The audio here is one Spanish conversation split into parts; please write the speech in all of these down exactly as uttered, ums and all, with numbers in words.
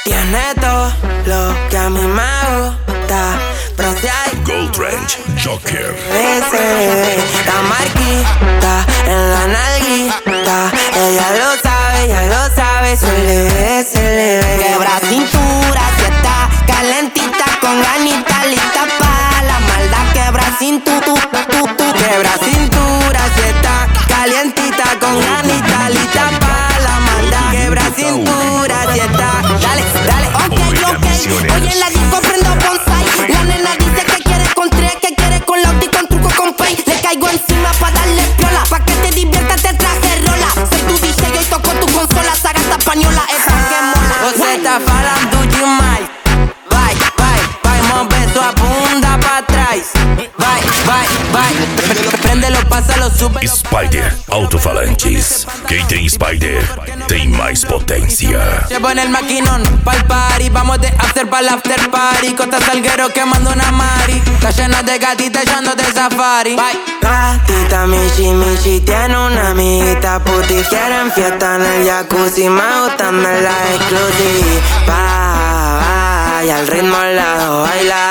Tiene todo lo que a mí me gusta. Bronceada Gold Range Joker. la marquita en la nalguita. Ella lo sabe, ella lo sabe. Se le ve, se le ve. Quebra cintura, si está calentita, con ganita, lista pa' la maldad. Quebra cintura, tu, tu, tu. Quebra cintura, si está calientita, con ganita, lista pa' la maldad. Quebra cintura, si está. Dale, dale, ok, ok. Hoy en la disco prendo bonsai. La nena dice que quiere con tres, que quiere con Lauti, con truco, con pay. Le caigo encima pa' darle piola, pa' que te diviertas, te traje rola. Soy tu D J y toco tu consola, saga esta española, esa que mola. Você tá falando demais. Vai, vai, vai, move sua bunda pra trás. Vai, vai, vai. Prendelo, pásalo, sube. Spider Alto-Falantes. Quem tem Spider tem mais potência. Llevo en el maquinón pa'l party. Vamos de after pa'l after party. Costa Salguero quemando una mari. Está llena de gatitas echándote safari. Bye. Gatita Michi Michi tiene una amiguita puti. Quieren fiesta en el jacuzzi. Me gustan de la exclusiva. Y al ritmo la baila.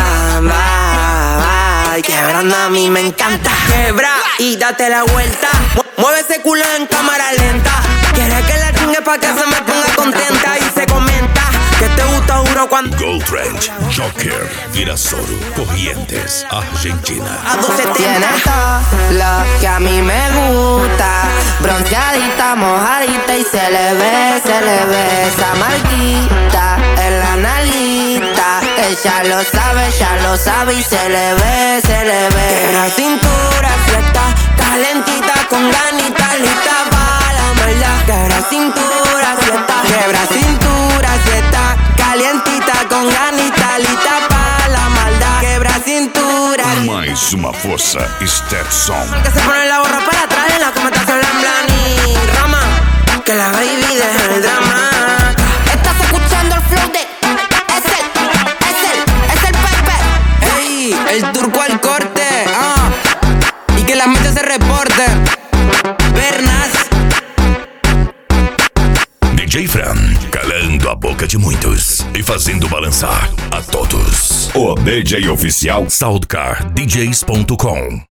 Bye. Quebrando a mí me encanta. Quebra y date la vuelta. Mueve ese culo en cámara lenta. Quiere que la chingue pa' que se me ponga contenta. Y se comenta que te gusta duro cuando Gold Range Joker. Virasoro, Corrientes, Argentina. a doce tiene todo lo que a mí me gusta. Bronceadita, mojadita y se le ve, se le ve esa marquita en la nalguita. Ella lo sabe, ella lo sabe y se le ve, se le ve. Quebra cintura, si está calentita, con ganita, lista pa' la maldad. Quebra cintura, si está, quebra cintura, si está calientita, con ganita, lista pa' la maldad. Quebra cintura. Mais uma força Stetson. Que se pone la gorra para atrás en la comentación en plan y rama. Que la baby deja el drama. Estás escuchando el flow de es el, es el, es el Pepe. Ey, el turco al corte, ah. Y que las mechas se reporten. Bernas. D J Fran, calando a boca de muitos e fazendo balançar a todos. O D J oficial Soundcar D Js ponto com.